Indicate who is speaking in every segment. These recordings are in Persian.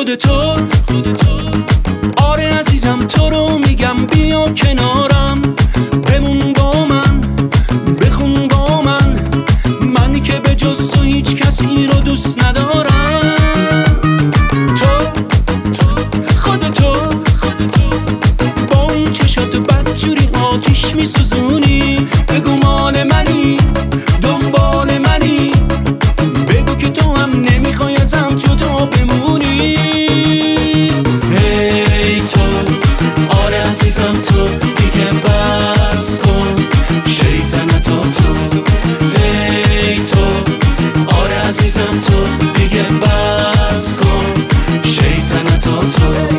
Speaker 1: خودتو. آره عزیزم تو رو میگم بیا کنارم، بمون با من، بخون با من، منی که به جز تو هیچ کسی رو دوست ندارم. تو خودتو با اون چشات بدجوری آتیش میسوزونی، بگو مال منی، دنبال منی، بگو که تو هم نمیخوای ازم جدا بمونی. ای تو آره عزیزم تو دیگه بس کن شیطنتا تو. ای تو آره عزیزم تو دیگه بس کن شیطنتا تو.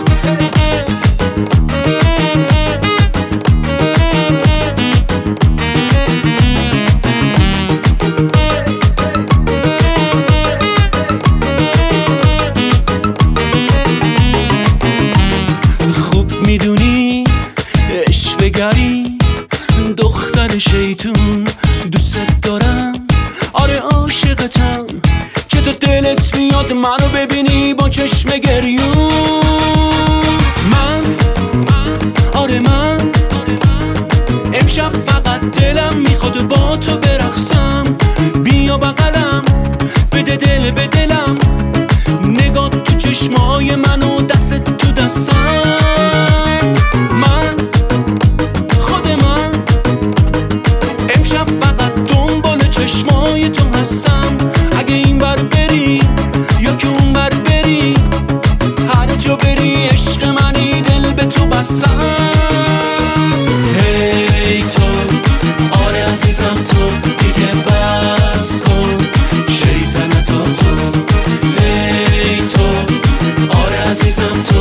Speaker 1: میدونی اشوه‌گری دختر شیطون، دوست دارم آره عاشقتم، که تو دلت میاد منو ببینی با چشم گریون. من آره من امشب فقط دلم میخواد با تو برقصم، بیا بغلم بده دل به دلم، نگاه تو چشمای منو دست تو دستم. چشمای تو هستم، اگه این بر بری یا که اون بر بری، هر جا بری عشق منی دل به تو بستم. هی تو آره عزیزم تو دیگه بس کن شیطنتا تو. هی تو آره عزیزم تو